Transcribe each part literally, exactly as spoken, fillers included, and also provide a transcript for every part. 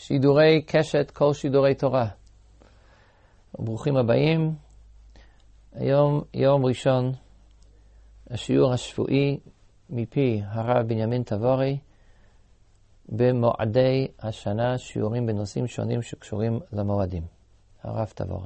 שידורי קשת, כל שידורי תורה. ברוכים הבאים. היום יום ראשון, השיעור השבועי מפי הרב בנימין תבורי במועדי השנה, שיעורים בנושאים שונים שקשורים למועדים. הרב תבורי.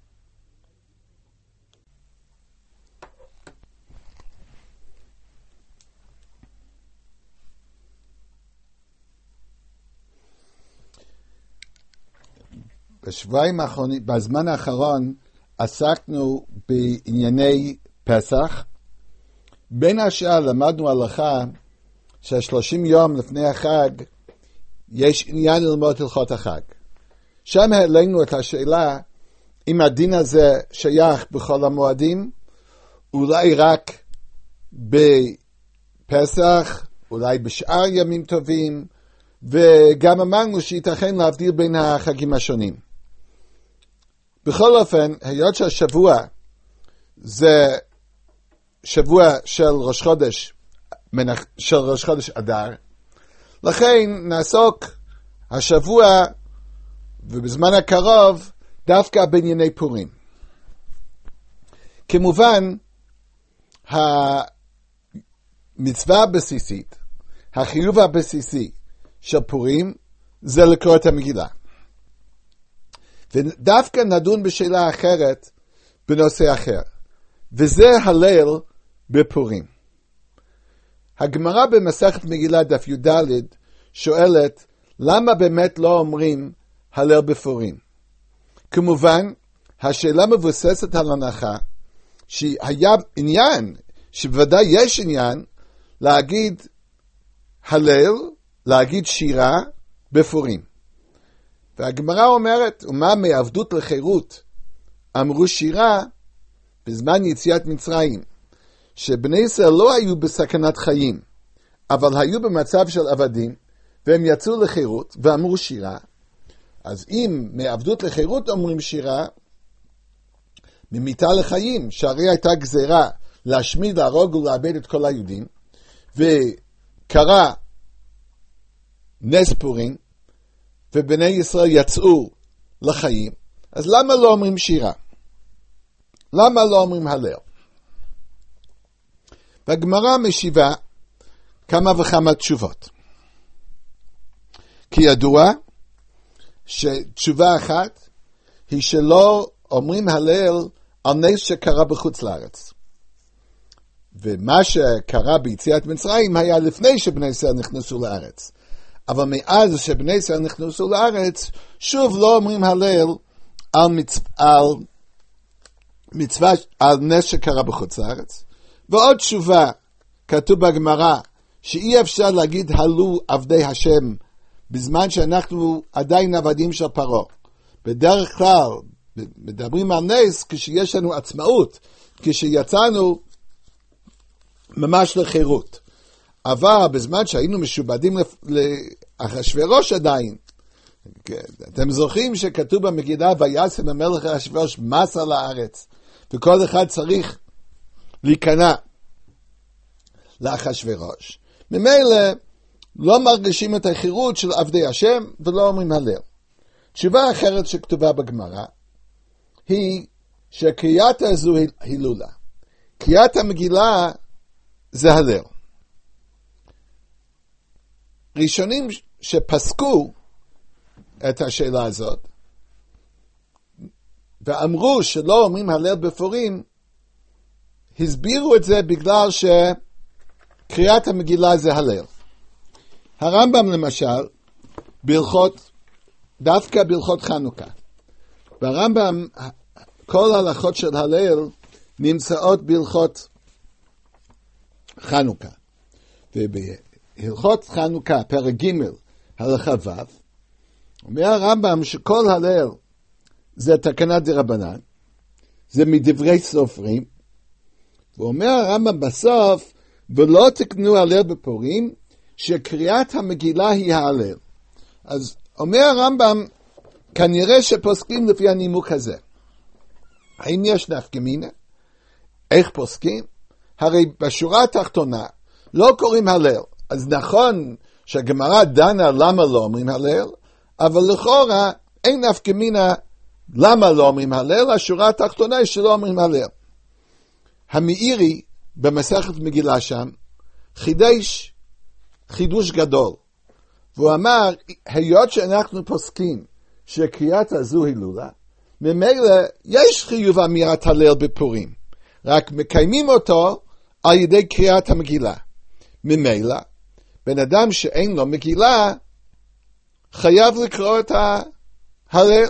בשבועיים האחרונים, בזמן האחרון, עסקנו בענייני פסח. בין השאר למדנו הלכה שהשלושים יום לפני החג יש עניין ללמוד הלכות החג. שם העלינו את השאלה אם הדין הזה שייך בכל המועדים, אולי רק בפסח, אולי בשאר ימים טובים, וגם אמרנו שייתכן להבדיל בין החגים השונים. בכל אופן, היות שהשבוע זה שבוע של ראש חודש, של ראש חודש אדר, לכן נעסוק השבוע ובזמן הקרוב דווקא בענייני פורים. כמובן, המצווה הבסיסית, החיוב הבסיסי של פורים, זה לקרוא את המגילה. ודווקא נדון בשאלה אחרת בנושא אחר, וזה הלל בפורים. הגמרא במסכת מגילה דף י"ד שואלת, למה באמת לא אומרים הלל בפורים? כמובן, השאלה מבוססת על הנחה שהיה עניין, שבוודאי יש עניין, להגיד הלל, להגיד שירה בפורים. והגמרא אומרת, ומה מעבדות לחירות אמרו שירה בזמן יציאת מצרים, שבני ישראל לא היו בסכנת חיים, אבל היו במצב של עבדים, והם יצאו לחירות ואמרו שירה. אז אם מעבדות לחירות אומרים שירה, ממיתה לחיים, שהרי הייתה גזירה להשמיד, להרוג ולאבד את כל היהודים, וקרה נס פורים, ובני ישראל יצאו לחיים, אז למה לא אומרים שירה? למה לא אומרים הלל? והגמרא משיבה כמה וכמה תשובות. כי ידוע שתשובה אחת היא שלא אומרים הלל על נס שקרה בחוץ לארץ. ומה שקרה ביציאת מצרים היה לפני שבני ישראל נכנסו לארץ. אבל מאז שבני ישראל נכנסו לארץ, שוב לא אומרים הלל על, מצ... על מצווה, על נס שקרה בחוץ לארץ. ועוד תשובה, כתוב בגמרא, שאי אפשר להגיד הלו עבדי השם, בזמן שאנחנו עדיין עבדים של פרעה. בדרך כלל, מדברים על נס כשיש לנו עצמאות, כשיצאנו ממש לחירות. אבל בזמן שהיינו משובדים לאחשוורוש עדיין, אתם זוכרים שכתוב במגילה, וישם המלך אחשוורוש מס על הארץ, וכל אחד צריך להיכנע לאחשוורוש. ממילא לא מרגישים את החירות של עבדי השם ולא אומרים הלל. תשובה אחרת שכתובה בגמרא היא שקריאת הזו הילולה. קריאת המגילה זה הלל. ראשונים שפסקו את השאלה הזאת ואמרו שלא אומרים הלל בפורים, הסבירו את זה בגלל שקריאת המגילה זה הלל. הרמב"ם למשל, בהלכות, דווקא בהלכות חנוכה, ברמב"ם כל ההלכות של הלל נמצאות בהלכות חנוכה. ובהלכות חנוכה, פרק ג' הלכה ו', אומר הרמב"ם שכל הלל זה תקנת דרבנן, זה מדברי סופרים, ואומר הרמב"ם בסוף, ולא תקנו הלל בפורים, שקריאת המגילה היא ההלל. אז אומר הרמב"ם, כנראה שפוסקים לפי הנימוק הזה. האם יש נפקא מינה? איך פוסקים? הרי בשורה התחתונה לא קוראים הלל. אז נכון שהגמרא דנה למה לא אומרים הלל, אבל לכאורה אין נפקא מינה למה לא אומרים הלל, השורה התחתונה היא שלא אומרים הלל. המאירי במסכת מגילה שם חידש חידוש גדול, והוא אמר, היות שאנחנו פוסקים שקריאת הזו הילולה, ממילא יש חיוב אמירת הלל בפורים, רק מקיימים אותו על ידי קריאת המגילה. ממילא, בן אדם שאין לו מגילה, חייב לקרוא את ההלל.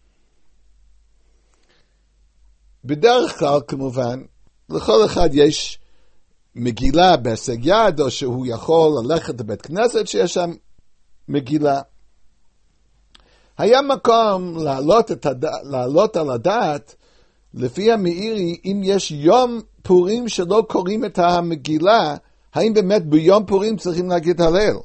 בדרך כלל, כמובן, לכל אחד יש מגילה בהישג יד, או שהוא יכול ללכת לבית כנסת שיש שם מגילה. היה מקום לעלות, את הד... לעלות על הדעת, לפי המאירי, אם יש יום פורים שלא קוראים את המגילה, האם באמת ביום פורים צריכים להגיד הלל?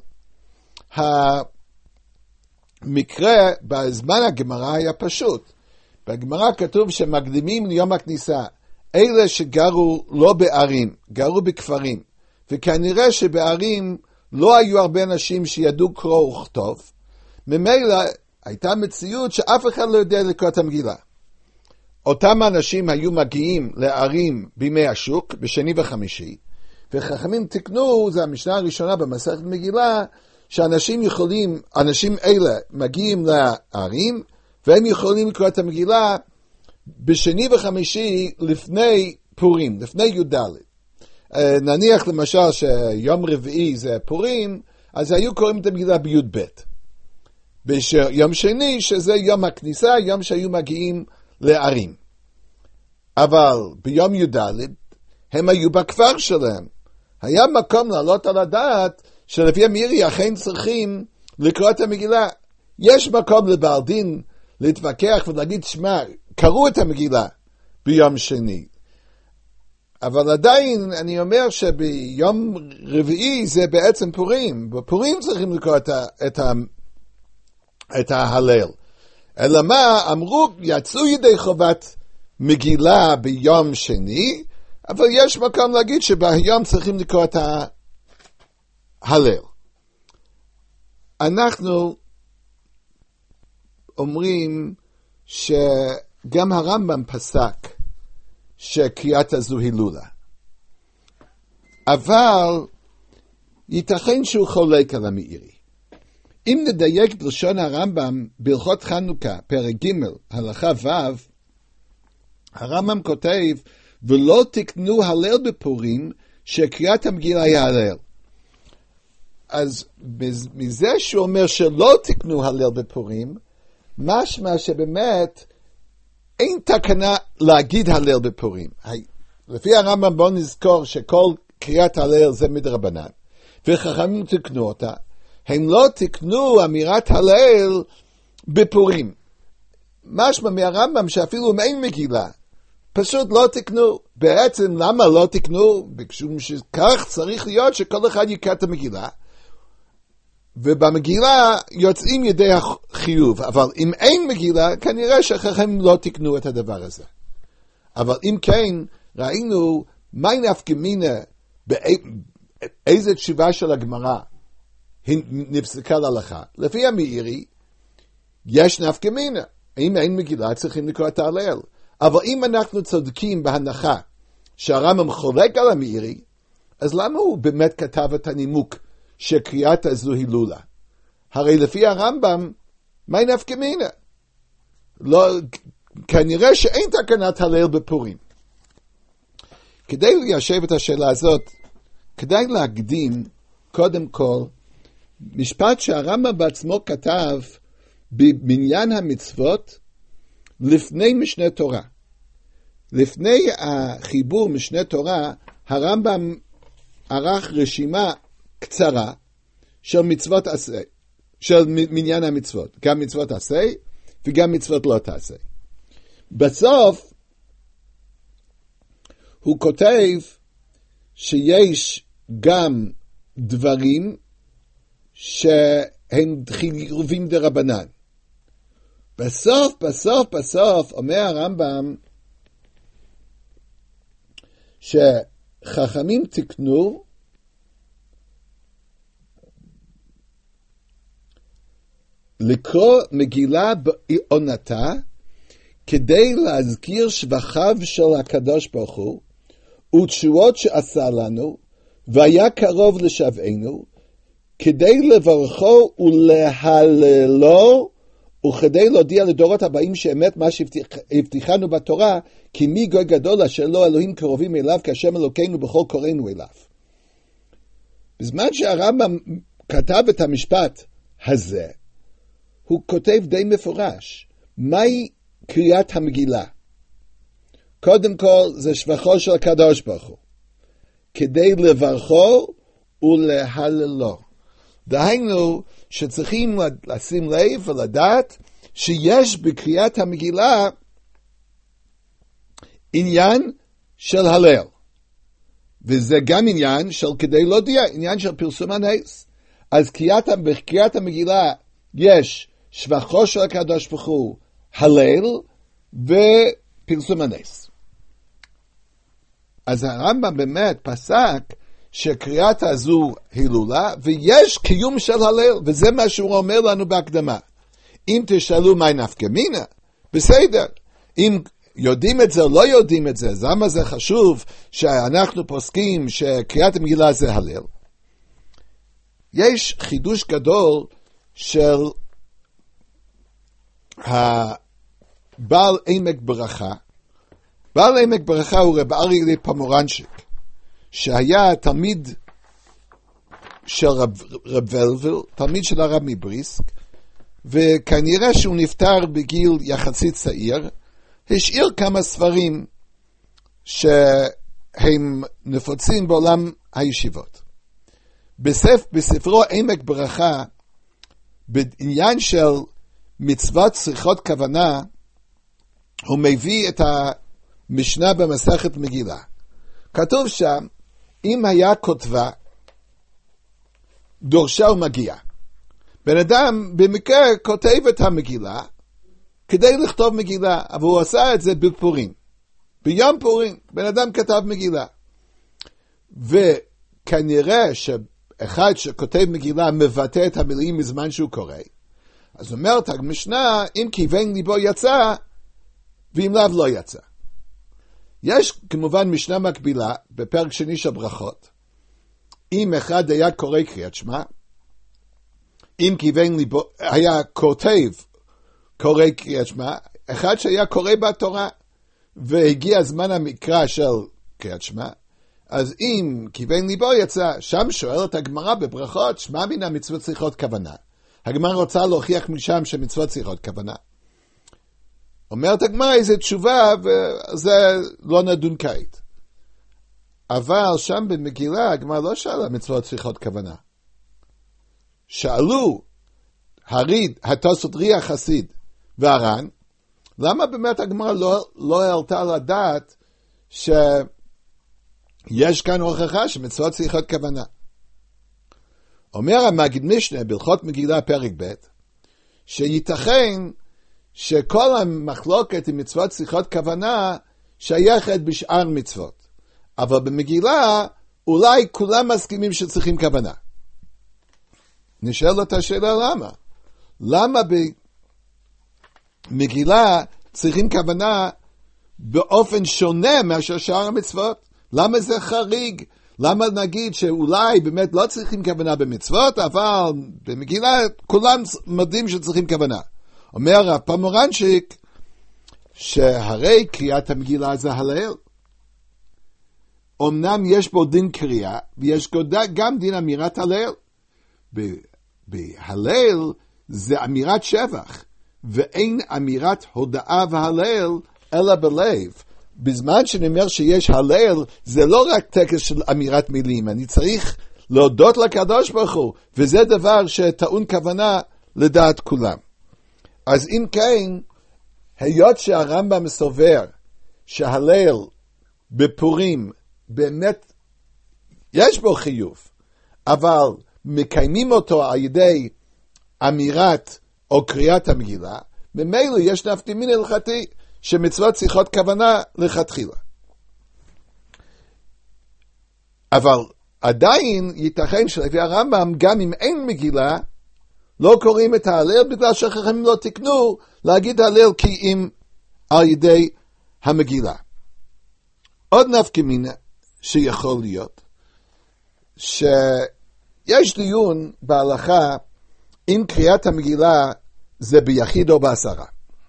המקרה בזמן הגמרא היה פשוט. בגמרא כתוב שמקדימים ליום הכניסה אלה שגרו לא בערים, גרו בכפרים, וכנראה שבערים לא היו הרבה אנשים שידעו קרוא וכתוב. ממילא הייתה מציאות שאף אחד לא יודע לקרוא את המגילה. אותם אנשים היו מגיעים לערים בימי השוק, בשני וחמישי, וחכמים תקנו, זה המשנה הראשונה במסכת מגילה, שאנשים יכולים, אנשים אלה מגיעים לערים, והם יכולים לקרוא את המגילה בשני וחמישי לפני פורים, לפני י"ד. נניח למשל שיום רביעי זה פורים, אז היו קוראים את המגילה בי"ב. ביום שני שזה יום הכניסה, יום שהיו מגיעים לערים. אבל ביום י"ד הם היו בכפר שלהם. היה מקום לעלות על הדעת שלפי המאירי אכן צריכים לקרוא את המגילה. יש מקום לבעל דין להתווכח ולהגיד, שמע, קראו את המגילה ביום שני. אבל עדיין אני אומר שביום רביעי זה בעצם פורים. בפורים צריכים לקרוא את, ה, את, ה, את ההלל. אלא מה? אמרו, יצאו ידי חובת מגילה ביום שני, אבל יש מקום להגיד שביום צריכים לקרוא את ההלל. אנחנו אומרים שגם הרמב"ם פסק שקריאת הזו הילולה. אבל ייתכן שהוא חולק על המאירי. אם נדייק בלשון הרמב"ם בהלכות חנוכה, פרק ג' הלכה ו', הרמב"ם כותב, ולא תקנו הלל בפורים, שקריאת המגילה היא הלל. אז מזה שהוא אומר שלא תקנו הלל בפורים, משמע שבאמת אין תקנה להגיד הלל בפורים. לפי הרמב"ם בואו נזכור שכל קריאת הלל זה מדרבנן, וחכמים תקנו אותה. הם לא תקנו אמירת הלל בפורים. משמע מהרמב"ם שאפילו אם אין מגילה, פשוט לא תקנו. בעצם למה לא תקנו? משום שכך צריך להיות שכל אחד יקרא את המגילה, ובמגילה יוצאים ידי החיוב. אבל אם אין מגילה, כנראה שחכמים לא תקנו את הדבר הזה. אבל אם כן, ראינו מה נפקא מינה, באיזה תשובה של הגמרא נפסקה להלכה. לפי המאירי, יש נפקא מינה. אם אין מגילה, צריכים לקרוא את ההלל. אבל אם אנחנו צודקים בהנחה שהרמב"ם חולק על המאירי, אז למה הוא באמת כתב את הנימוק שקריאת הזו הילולה? הרי לפי הרמב"ם, מה נפקא מינה? לא, כנראה שאין תקנת הלל בפורים. כדי ליישב את השאלה הזאת, כדאי להקדים קודם כל משפט שהרמב"ם בעצמו כתב במניין המצוות לפני משנה תורה. לפני החיבור משנה תורה, הרמב"ם ערך רשימה קצרה של מצוות עשה, של מניין המצוות, גם מצוות עשה וגם מצוות לא תעשה. בסוף הוא כותב שיש גם דברים שהם חיובים דרבנן. בסוף, בסוף, בסוף, אומר הרמב"ם שחכמים תקנו לקרוא מגילה בעונתה, כדי להזכיר שבחיו של הקדוש ברוך הוא, ותשועות שעשה לנו, והיה קרוב לשבענו, כדי לברכו ולהללו, וכדי להודיע לדורות הבאים שאמת מה שהבטיחנו בתורה, כי מי גוי גדול אשר לא אלוהים קרובים אליו, כאשר אלוקינו בכל קוראינו אליו. בזמן שהרמב"ם כתב את המשפט הזה, הוא כותב די מפורש, מהי קריאת המגילה? קודם כל זה שבחו של הקדוש ברוך הוא, כדי לברכו ולהללו. דהיינו שצריכים לשים לב ולדעת שיש בקריאת המגילה עניין של הלל, וזה גם עניין של כדי להודיע, עניין של פרסום הנס. אז קריאת, בקריאת המגילה יש שבחו של הקדוש ברוך הוא, הלל ופרסום הנס. אז הרמב"ם באמת פסק שקריאת הזו הילולה, ויש קיום של הלל, וזה מה שהוא אומר לנו בהקדמה. אם תשאלו מה נפקא מינה, בסדר. אם יודעים את זה או לא יודעים את זה, אז למה זה חשוב שאנחנו פוסקים שקריאת המגילה זה הלל? יש חידוש גדול של הבעל עמק ברכה. בעל עמק ברכה הוא רב אריה פומרנצ'יק, שהיה תלמיד של רב, רב ולבל, תלמיד של הרב מבריסק, וכנראה שהוא נפטר בגיל יחסית צעיר, השאיר כמה ספרים שהם נפוצים בעולם הישיבות. בספר, בספרו עמק ברכה, בעניין של מצוות צריכות כוונה, הוא מביא את המשנה במסכת מגילה. כתוב שם, אם היה כותבה, דורשה ומגיע. בן אדם במקרה כותב את המגילה, כדי לכתוב מגילה, אבל הוא עשה את זה בפורים. ביום פורים, בן אדם כתב מגילה. וכנראה שאחד שכותב מגילה מבטא את המילים מזמן שהוא קורא. אז אומרת המשנה, אם כיוון ליבו יצא, ואם לאו לא יצא. יש כמובן משנה מקבילה בפרק שני של ברכות. אם אחד היה קורא קריאת שמע, אם כיוון ליבו, היה כותב קורא קריאת שמע, אחד שהיה קורא בתורה, והגיע זמן המקרא של קריאת שמע, אז אם כיוון ליבו יצא, שם שואלת הגמרא בברכות, שמע מן המצוות צריכות כוונה. הגמרא רוצה להוכיח משם שמצוות צריכות כוונה. אומרת הגמרא איזה תשובה, וזה לא נדון כעת. אבל שם במגילה, הגמרא לא שאלה מצוות צריכות כוונה. שאלו הריד, התוספות ריח חסיד והר"ן, למה באמת הגמרא לא, לא העלתה לדעת שיש כאן הוכחה שמצוות צריכות כוונה? אומר המגיד משנה בהלכות מגילה פרק ב', שייתכן שכל המחלוקת עם מצוות צריכות כוונה שייכת בשאר מצוות. אבל במגילה אולי כולם מסכימים שצריכים כוונה. נשאל את השאלה למה? למה במגילה צריכים כוונה באופן שונה מאשר שאר המצוות? למה זה חריג? למה נגיד שאולי באמת לא צריכים כוונה במצוות, אבל במגילה כולם מודים שצריכים כוונה? אומר הפומרנצ'יק שהרי קריאת המגילה זה הלל. אמנם יש בו דין קריאה, ויש גם דין אמירת הלל. בהלל זה אמירת שבח, ואין אמירת הודאה והלל אלא בלב. בזמן שאני אומר שיש הלל, זה לא רק טקס של אמירת מילים, אני צריך להודות לקדוש ברוך הוא, וזה דבר שטעון כוונה לדעת כולם. אז אם כן, היות שהרמב"ם סובר שההלל בפורים באמת יש בו חיוב, אבל מקיימים אותו על ידי אמירת או קריאת המגילה, ממילא יש נפקא מינה הלכתי שמצוות צריכות כוונה לכתחילה. אבל עדיין ייתכן שלפי הרמב"ם, גם אם אין מגילה, לא קוראים את ההלל בגלל שחכמים לא תקנו להגיד ההלל כי אם על ידי המגילה. עוד נפקא מינה שיכול להיות, שיש דיון בהלכה אם קריאת המגילה זה ביחיד או בעשרה.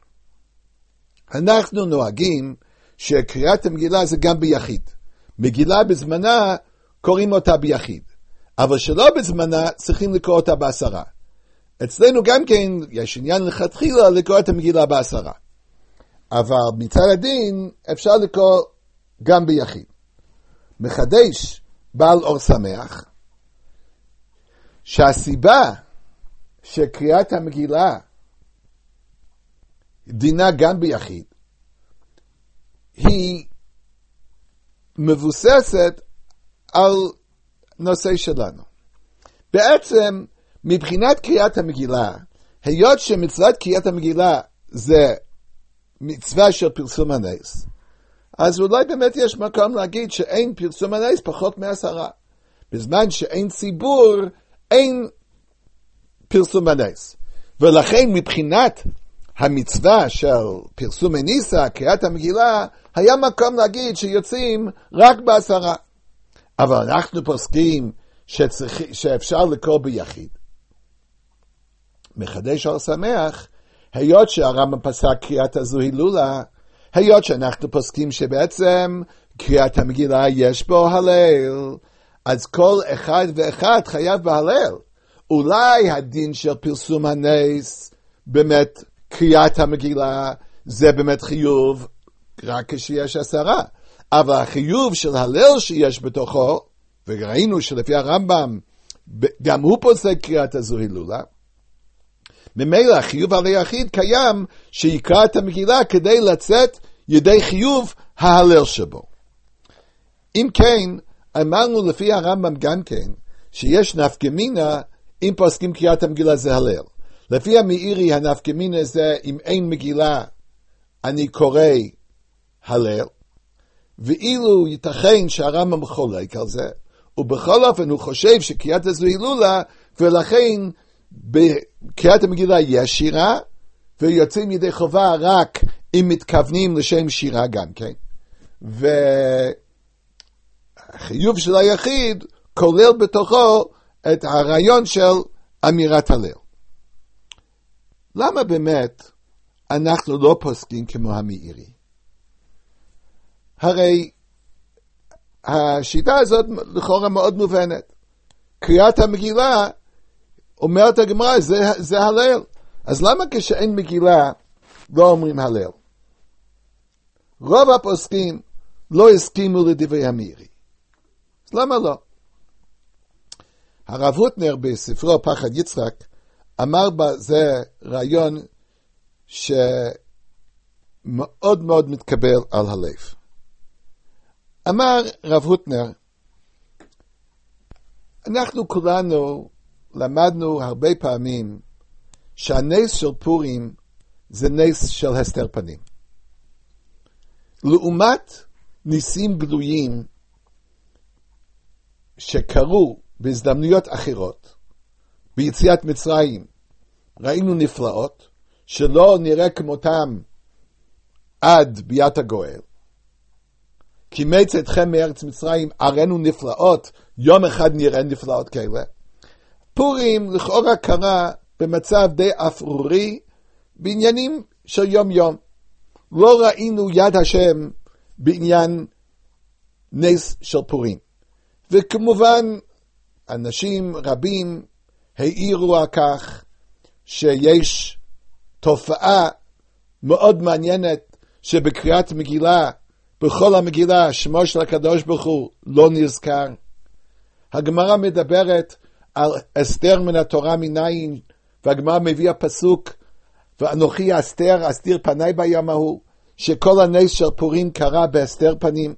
אנחנו נוהגים שקריאת המגילה זה גם ביחיד. מגילה בזמנה קוראים אותה ביחיד, אבל שלא בזמנה צריכים לקרוא אותה בעשרה. אצלנו גם כן יש עניין לכתחילה לקרוא את המגילה בעשרה. אבל מצד הדין אפשר לקרוא גם ביחיד. מחדש בעל אור שמח, שהסיבה שקריאת המגילה דינה גם ביחיד, היא מבוססת על נושא שלנו. בעצם, מבחינת קריאת המגילה, היות שמצוות קריאת המגילה זה מצווה של פרסום הנס, אז אולי באמת יש מקום להגיד שאין פרסום הנס פחות מעשרה. בזמן שאין ציבור, אין פרסום הנס. ולכן מבחינת המצווה של פרסום הניסה, קריאת המגילה, היה מקום להגיד שיוצאים רק בעשרה. אבל אנחנו פוסקים שצריך, שאפשר לקרוא ביחיד. מחדש אור שמח, היות שהרמב"ם פסק קריאת הזו הילולה, היות שאנחנו פוסקים שבעצם קריאת המגילה יש בו הלל, אז כל אחד ואחד חייב בהלל. אולי הדין של פרסום הנס, באמת קריאת המגילה, זה באמת חיוב רק כשיש עשרה. אבל החיוב של הלל שיש בתוכו, וראינו שלפי הרמב"ם, גם הוא פוסק קריאת הזו הילולה, ממילא החיוב על היחיד קיים שיקרא את המגילה כדי לצאת ידי חיוב ההלל שבו. אם כן, אמרנו לפי הרמב"ם גם כן, שיש נפקא מינה אם פוסקים קריאת המגילה זה הלל. לפי המאירי הנפקא מינה זה אם אין מגילה אני קורא הלל, ואילו ייתכן שהרמב"ם חולק על זה, ובכל אופן הוא חושב שקריאת הזו הילולה, ולכן בקריאת המגילה יש שירה, ויוצאים ידי חובה רק אם מתכוונים לשם שירה גם כן. והחיוב של היחיד כולל בתוכו את הרעיון של אמירת הלל. למה באמת אנחנו לא פוסקים כמו המאירי? הרי השיטה הזאת לכאורה מאוד מובנת. קריאת המגילה, אומרת הגמרא, זה, זה הלל. אז למה כשאין מגילה לא אומרים הלל? רוב הפוסקים לא הסכימו לדברי המאירי. אז למה לא? הרב הוטנר בספרו פחד יצחק אמר בזה רעיון שמאוד מאוד מתקבל על הלב. אמר רב הוטנר, אנחנו כולנו למדנו הרבה פעמים שהנס של פורים זה נס של הסתר פנים. לעומת ניסים גלויים שקרו בהזדמנויות אחרות, ביציאת מצרים ראינו נפלאות שלא נראה כמותם עד ביאת הגואל. כי מצאתכם מארץ מצרים הראינו נפלאות, יום אחד נראה נפלאות כאלה. פורים לכאורה קרה במצב די אפרורי בעניינים של יום יום. לא ראינו יד השם בעניין נס של פורים. וכמובן אנשים רבים העירו על כך שיש תופעה מאוד מעניינת שבקריאת מגילה, בכל המגילה, שמו של הקדוש ברוך הוא לא נזכר. הגמרא מדברת על אסתר מן התורה מניין, והגמרא מביאה פסוק, ואנוכי אסתר, אסתיר פניי ביום ההוא, שכל הנס של פורים קרה באסתר פנים.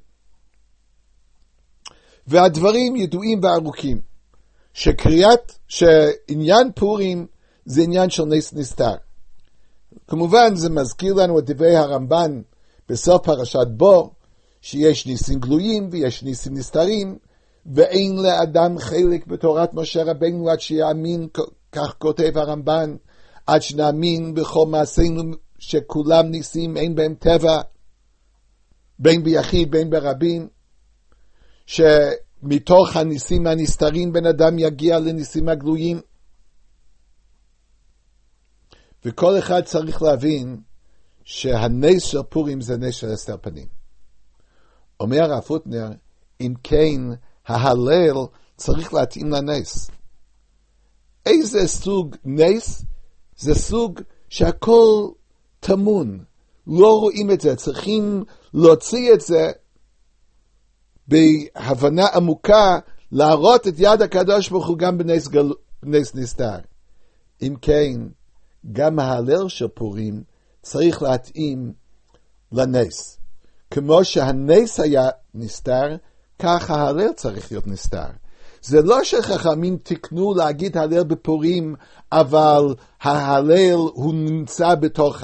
והדברים ידועים וארוכים, שקריאת, שעניין פורים זה עניין של נס נסתר. כמובן זה מזכיר לנו את דברי הרמב"ן בסוף פרשת בו, שיש ניסים גלויים ויש ניסים נסתרים, ואין לאדם חלק בתורת משה רבנו עד שיאמין כך כותב הרמב"ן, עד שנאמין בכל מעשינו שכולם ניסים, אין בהם טבע, בין ביחיד, בין ברבים, שמתוך הניסים הנסתרים בן אדם יגיע לניסים הגלויים. וכל אחד צריך להבין שהנס של פורים זה נס של הסתר פנים. אומר הרב פוטנר, אם כן, ההלל צריך להתאים לנס. איזה סוג נס? זה סוג שהכל תמון. לא רואים את זה, צריכים להוציא את זה בהבנה עמוקה, להראות את יד הקדוש ברוך הוא גם בנס, גל... בנס נסתר. אם כן, גם ההלל של פורים צריך להתאים לנס. כמו שהנס היה נסתר, כך ההלל צריך להיות נסתר. זה לא שחכמים תקנו להגיד הלל בפורים, אבל ההלל הוא נמצא בתוך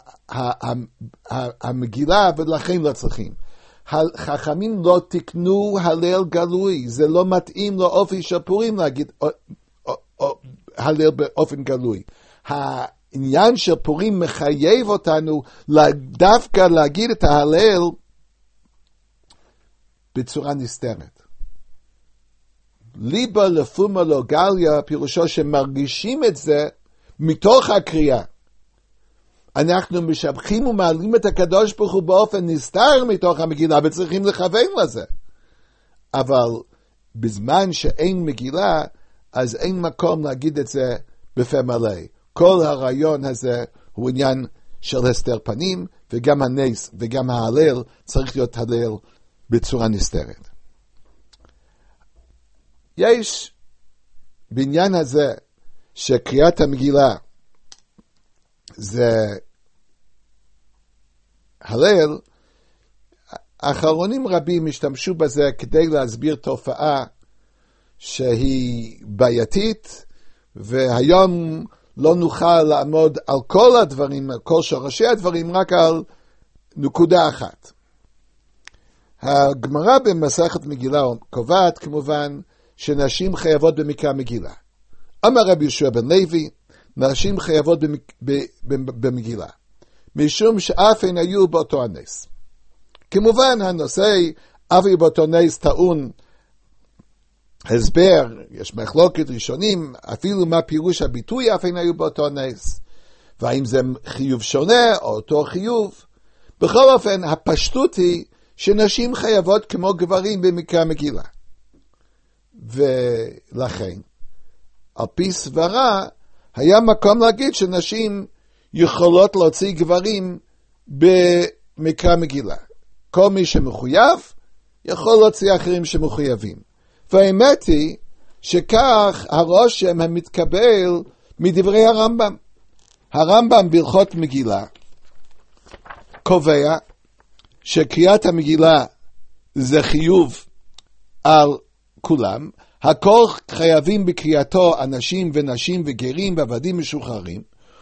המגילה ולכן לא צריכים. חכמים לא תקנו הלל גלוי, זה לא מתאים לאופי של פורים להגיד הלל באופן גלוי. העניין של פורים מחייב אותנו דווקא להגיד את ההלל בצורה נסתרת. ליבה לפומה לא גליה, פירושו שמרגישים את זה מתוך הקריאה. אנחנו משבחים ומעלים את הקדוש ברוך הוא באופן נסתר מתוך המגילה, וצריכים לכוון לזה. אבל בזמן שאין מגילה, אז אין מקום להגיד את זה בפה מלא. כל הרעיון הזה הוא עניין של הסתר פנים, וגם הנס וגם ההלל צריך להיות הלל בצורה נסתרת. יש בעניין הזה שקריאת המגילה זה הלל, אחרונים רבים השתמשו בזה כדי להסביר תופעה שהיא בעייתית, והיום לא נוכל לעמוד על כל הדברים, על כל שורשי הדברים, רק על נקודה אחת. הגמרא במסכת מגילה קובעת כמובן שנשים חייבות במקרא מגילה. אמר רבי יהושע בן לוי, נשים חייבות במגילה, משום שאף הן היו באותו הנס. כמובן הנושא אף היו באותו נס טעון הסבר, יש מחלוקת ראשונים, אפילו מה פירוש הביטוי אף הן היו באותו נס, והאם זה חיוב שונה או אותו חיוב. בכל אופן הפשטות היא שנשים חייבות כמו גברים במקרא מגילה. ולכן, על פי סברה, היה מקום להגיד שנשים יכולות להוציא גברים במקרא מגילה. כל מי שמחויב, יכול להוציא אחרים שמחויבים. והאמת היא שכך הרושם המתקבל מדברי הרמב"ם. הרמב"ם בהלכות מגילה קובע שקריאת המגילה זה חיוב על כולם, הכל חייבים בקריאתו אנשים ונשים וגרים ועבדים משוחררים,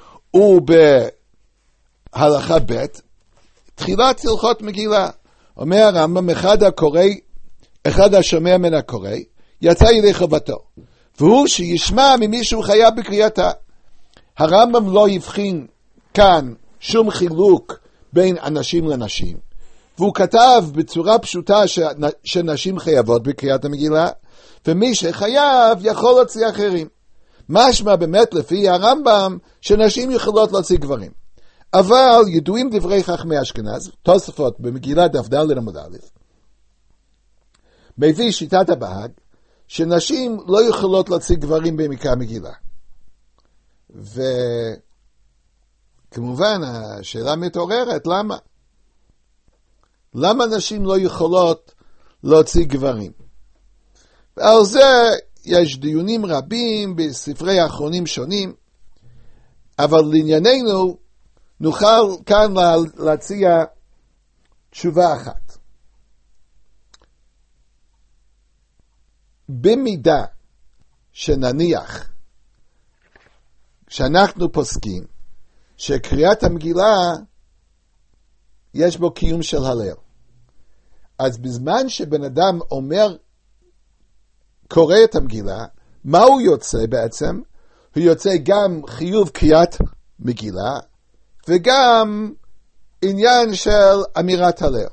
ובהלכה ב' תחילת הלכות מגילה, אומר הרמב"ם, אחד הקורא, אחד השומע מן הקורא, יצא ידי חובתו, והוא שישמע ממישהו חייב בקריאתה. הרמב"ם לא הבחין כאן שום חילוק בין אנשים לנשים, והוא כתב בצורה פשוטה שנשים חייבות בקריאת המגילה, ומי שחייב יכול להוציא אחרים. משמע באמת לפי הרמב"ם שנשים יכולות להוציא גברים. אבל ידועים דברי חכמי אשכנז, תוספות במגילה דף ד' עמוד א', מביא שיטת הבהג, שנשים לא יכולות להוציא גברים במקרא מגילה. וכמובן השאלה מתעוררת, למה? למה נשים לא יכולות להוציא גברים? ועל זה יש דיונים רבים בספרי האחרונים שונים, אבל לענייננו נוכל כאן להציע תשובה אחת. במידה שנניח שאנחנו פוסקים שקריאת המגילה יש בו קיום של הלל, אז בזמן שבן אדם אומר, קורא את המגילה, מה הוא יוצא בעצם? הוא יוצא גם חיוב קריאת מגילה, וגם עניין של אמירת הלל.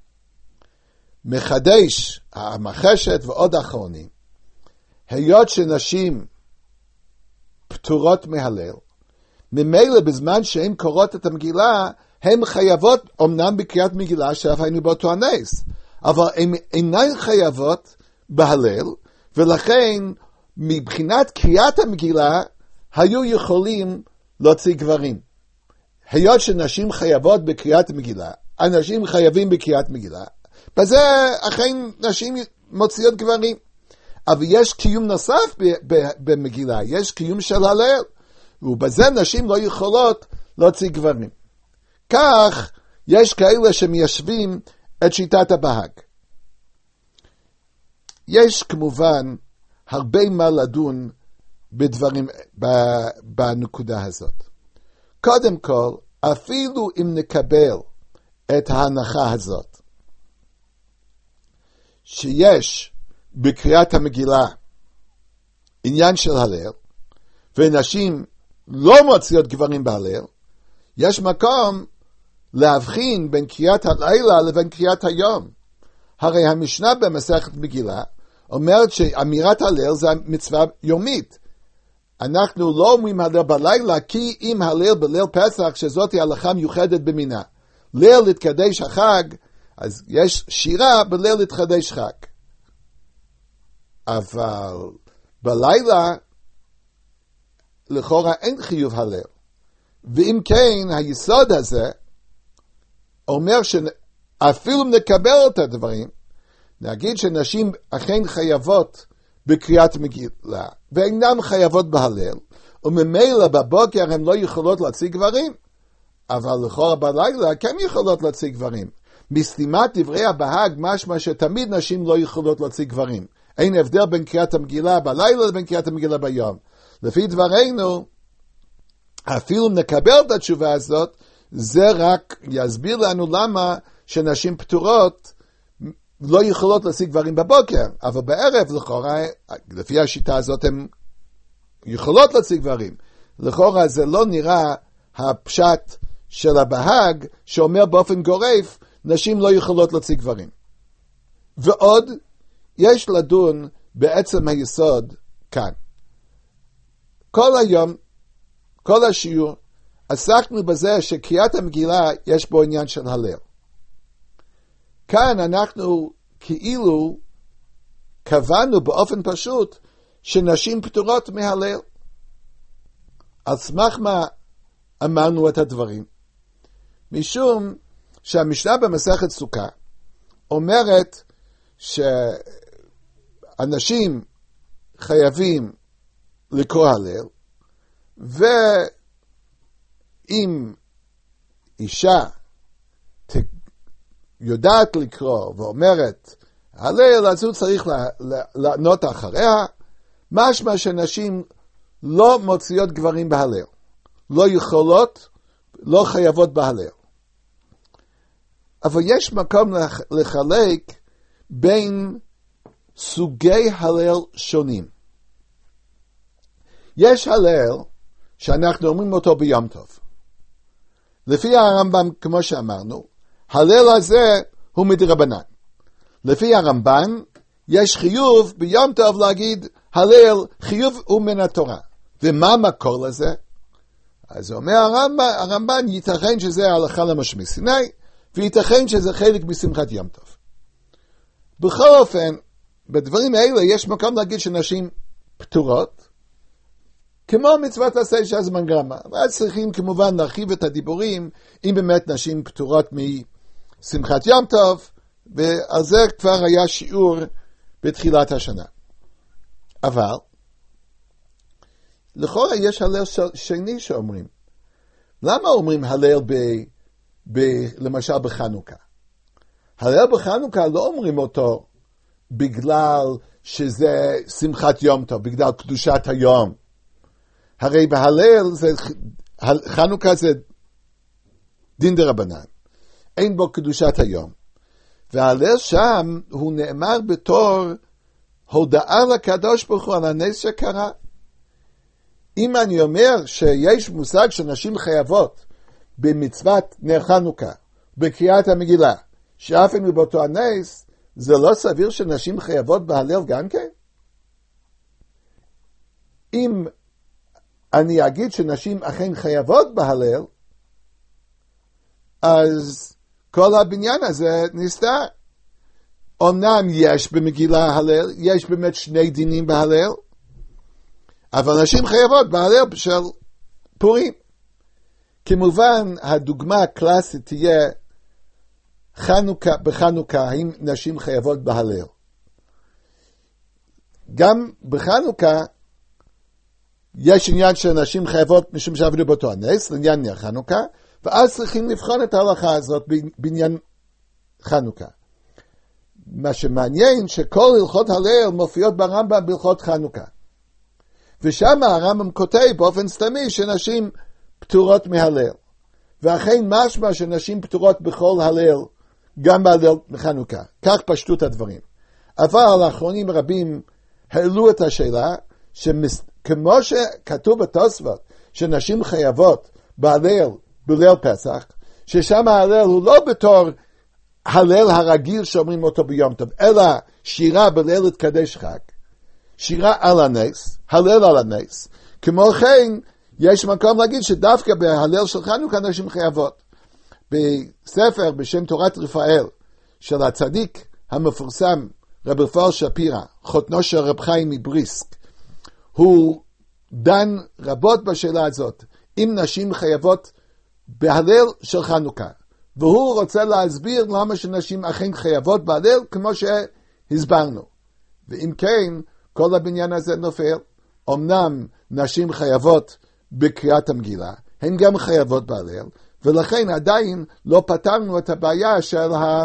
מחדש המחשת ועוד אחרונים, היות שנשים פטורות מהלל, ממילא בזמן שהן קוראות את המגילה, הן חייבות אמנם בקריאת מגילה שאף היינו באותו הנס, אבל הן אינן חייבות בהלל, ולכן מבחינת קריאת המגילה היו יכולים להוציא גברים. היות שנשים חייבות בקריאת מגילה, אנשים חייבים בקריאת מגילה, בזה אכן נשים מוציאות גברים. אבל יש קיום נוסף במגילה, יש קיום של הלל, ובזה נשים לא יכולות להוציא גברים. כך יש כאלה שמיישבים את שיטת הבהג. יש כמובן הרבה מה לדון בדברים, בנקודה הזאת. קודם כל, אפילו אם נקבל את ההנחה הזאת, שיש בקריאת המגילה עניין של הלל, ונשים לא מוציאות גברים בהלל, יש מקום להבחין בין קריאת הלילה לבין קריאת היום. הרי המשנה במסכת מגילה אומרת שאמירת הלל זה מצווה יומית. אנחנו לא אומרים הלל בלילה, כי אם הלל בליל פסח, שזאת היא הלכה מיוחדת במינה. ליל להתקדש החג, אז יש שירה בליל להתקדש חג. אבל בלילה, לכאורה אין חיוב הלל. ואם כן, היסוד הזה אומר שאפילו אם נקבל את הדברים, נגיד שנשים אכן חייבות בקריאת מגילה, ואינן חייבות בהלל, וממילא בבוקר הן לא יכולות להציג גברים, אבל לכאורה בלילה כן יכולות להציג גברים. מסתימת דברי הבהג משמע שתמיד נשים לא יכולות להציג גברים. אין הבדל בין קריאת המגילה בלילה לבין קריאת המגילה ביום. לפי דברינו, אפילו אם נקבל את התשובה הזאת, זה רק יסביר לנו למה שנשים פטורות לא יכולות להשיג גברים בבוקר, אבל בערב לכאורה, לפי השיטה הזאת הן יכולות להשיג גברים. לכאורה זה לא נראה הפשט של הבהג שאומר באופן גורף, נשים לא יכולות להשיג גברים. ועוד, יש לדון בעצם היסוד כאן. כל היום, כל השיעור, עסקנו בזה שקריאת המגילה יש בו עניין של הלל. כאן אנחנו כאילו קבענו באופן פשוט שנשים פטורות מהלל. על סמך מה אמרנו את הדברים? משום שהמשנה במסכת סוכה אומרת שאנשים חייבים לקרוא הלל, ואם אישה יודעת לקרוא ואומרת הלל, אז הוא צריך לענות אחריה, משמע שנשים לא מוציאות גברים בהלל, לא יכולות, לא חייבות בהלל. אבל יש מקום לחלק בין סוגי הלל שונים. יש הלל שאנחנו אומרים אותו ביום טוב. לפי הרמב"ם, כמו שאמרנו, הלל הזה הוא מדרבנן. לפי הרמב"ן, יש חיוב ביום טוב להגיד הלל, חיוב הוא מן התורה. ומה המקור לזה? אז אומר הרמב"ן, הרמב"ן ייתכן שזה ההלכה למשה מסיני, וייתכן שזה חלק משמחת יום טוב. בכל אופן, בדברים האלה יש מקום להגיד שנשים פטורות, כמו מצוות עשה שהזמן גרמה. ואז צריכים כמובן להרחיב את הדיבורים, אם באמת נשים פטורות משמחת יום טוב, ועל זה כבר היה שיעור בתחילת השנה. אבל, לכאורה יש הלל שני שאומרים. למה אומרים הלל ב, ב, למשל בחנוכה? הלל בחנוכה לא אומרים אותו בגלל שזה שמחת יום טוב, בגלל קדושת היום. הרי בהלל, זה, חנוכה זה דין דרבנן. אין בו קדושת היום. וההלל שם הוא נאמר בתור הודעה לקדוש ברוך הוא על הנס שקרה. אם אני אומר שיש מושג שנשים חייבות במצוות נר חנוכה, בקריאת המגילה, שאף אם באותו הנס, זה לא סביר שנשים חייבות בהלל גם כן? אם אני אגיד שנשים אכן חייבות בהלל, אז כל הבניין הזה נסתר. אמנם יש במגילה הלל, יש באמת שני דינים בהלל, אבל נשים חייבות בהלל של פורים. כמובן, הדוגמה הקלאסית תהיה חנוכה, בחנוכה, האם נשים חייבות בהלל. גם בחנוכה, יש עניין שנשים חייבות משום שעבדו באותו הנס, לעניין נר חנוכה, ואז צריכים לבחון את ההלכה הזאת בעניין חנוכה. מה שמעניין שכל הלכות הלל מופיעות ברמב"ם בהלכות חנוכה. ושם הרמב"ם כותב באופן סתמי שנשים פטורות מהלל. ואכן משמע שנשים פטורות בכל הלל, גם בהלל בחנוכה. כך פשטות הדברים. אבל האחרונים רבים העלו את השאלה, שכמו שכתוב בתוספות, שנשים חייבות בהלל בליל פסח, ששם ההלל הוא לא בתור הלל הרגיל שאומרים אותו ביום טוב, אלא שירה בליל התקדש חג, שירה על הנס, הלל על הנס. כמו כן, יש מקום להגיד שדווקא בהלל של חנוכה נשים חייבות. בספר בשם תורת רפאל, של הצדיק המפורסם, רב רפאל שפירא, חותנו של רב חיים מבריסק, הוא דן רבות בשאלה הזאת, אם נשים חייבות בהלל של חנוכה. והוא רוצה להסביר למה שנשים אכן חייבות בהלל, כמו שהסברנו. ואם כן, כל הבניין הזה נופל. אמנם נשים חייבות בקריאת המגילה, הן גם חייבות בהלל, ולכן עדיין לא פתרנו את הבעיה של ה...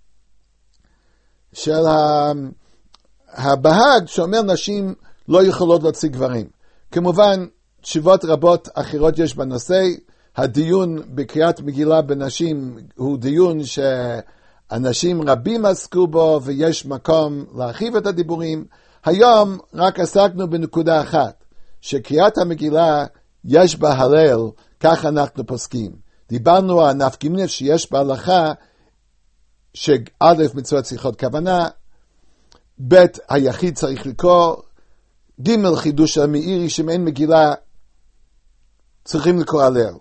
של ה... הבהג שאומר נשים לא יכולות להוציא גברים. כמובן, תשובות רבות אחרות יש בנושא. הדיון בקריאת מגילה בנשים הוא דיון שאנשים רבים עסקו בו, ויש מקום להרחיב את הדיבורים. היום רק עסקנו בנקודה אחת, שקריאת המגילה יש בה הלל, כך אנחנו פוסקים. דיברנו על נפקא שיש בהלכה, שא' מצוות שיחות כוונה, ב' היחיד צריך לקרוא, ג' חידוש המאירי שאין מגילה צריכים לקרוא הלל.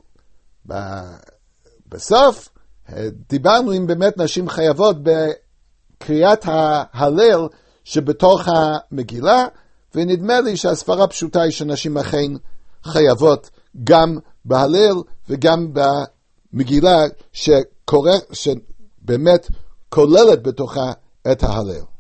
בסוף דיברנו אם באמת נשים חייבות בקריאת ההלל שבתוך המגילה, ונדמה לי שהסברה פשוטה היא שנשים אכן חייבות גם בהלל וגם במגילה שקורא, שבאמת כוללת בתוכה את ההלל.